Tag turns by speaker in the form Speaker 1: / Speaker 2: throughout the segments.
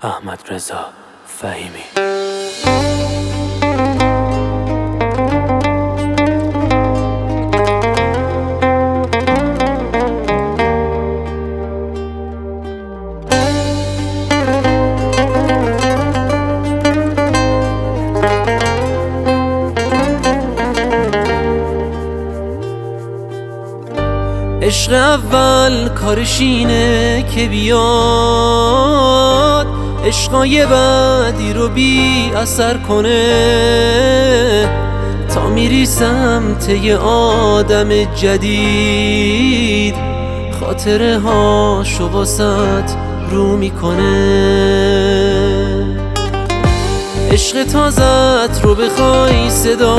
Speaker 1: احمدرضا فهیمی.
Speaker 2: عشق اول کارش اینه که بیاد عشقای بعدی رو بی اثر کنه، تا میری سمت یه آدم جدید خاطره هاشو واسط رو میکنه. عشق تازت رو بخوای صدا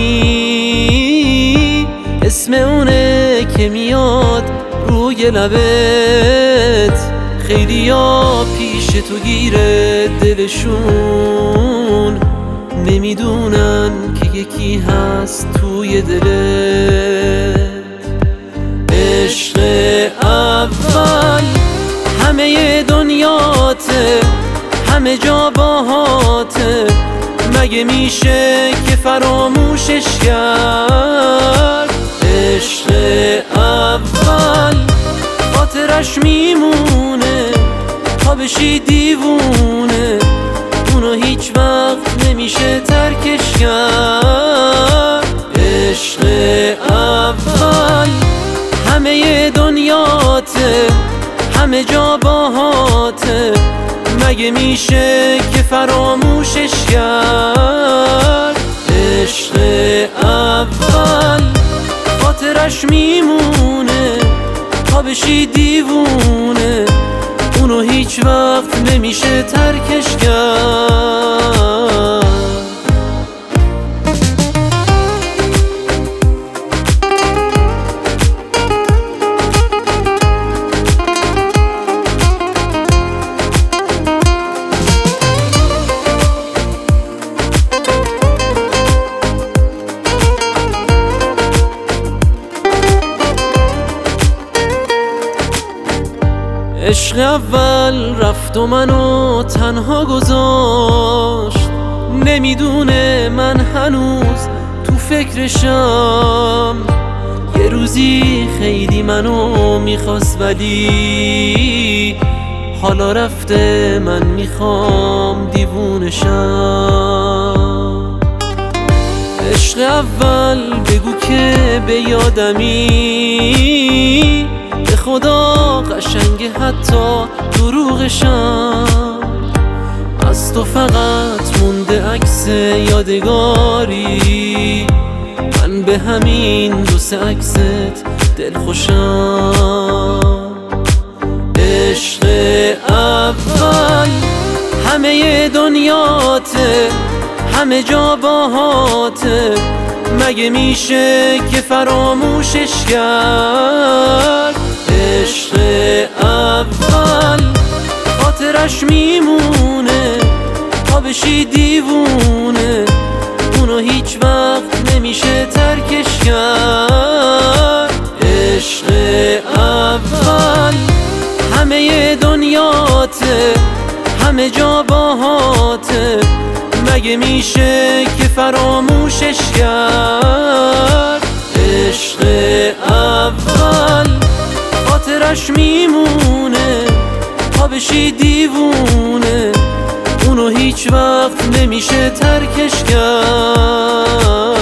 Speaker 2: کنی، اسم اونه که میاد روی لبت. خیلیا پیش تو گیره دلشون، نمیدونن که یکی هست توی دلت. عشق اول همه دنیاته، همه جا باهاته، مگه میشه که فراموشش کرد؟ عشق اول خاطرش میمونه تا بشی دیوونه، اونو هیچ وقت نمیشه ترکش کرد. عشق اول همه دنیاته، همه جا باهاته، مگه میشه که فراموشش کرد؟ عشق اول خاطرش میمونه تا بشی دیوونه، اونو هیچ وقت نمیشه ترکش کرد. عشق اول رفت و منو تنها گذاشت، نمیدونه من هنوز تو فکرشم. یه روزی خیلی منو میخواست ولی حالا رفته، من میخوام دیوونشم. عشق اول بگو که به یادمی، به خدا قشنگه حتی دروغشم. از تو فقط مونده عکس یادگاری، من به همین دو سه عکست دلخوشم. عشق اول همه دنیاته، همه جا باهاته، مگه میشه که فراموشش کرد؟ عشق اول خاطرش میمونه تا بشی دیوونه، اونو هیچ وقت نمیشه ترکش کرد. عشق اول همه دنیاته، همه جا باهاته، مگه میشه که فراموشش کرد؟ عشق اول خاطرش میمونه تا بشی دیوونه، اونو هیچ وقت نمیشه ترکش کرد.